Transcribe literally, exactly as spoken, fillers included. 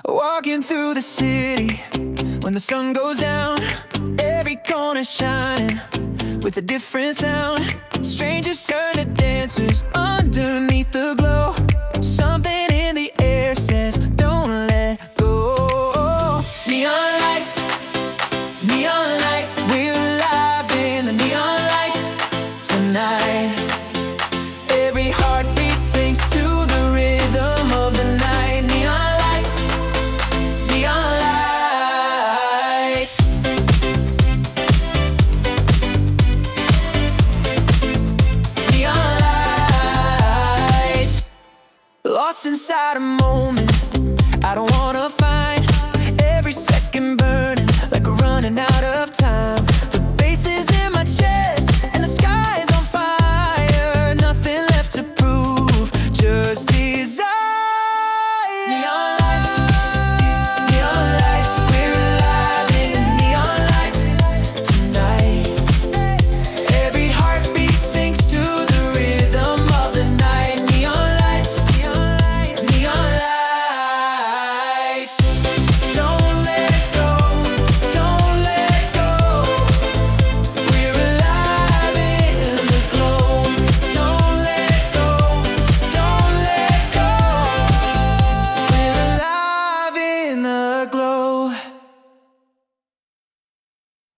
Walking through the city when the sun goes down, every corner shining with a different sound. Strangers turn to dancers underneath the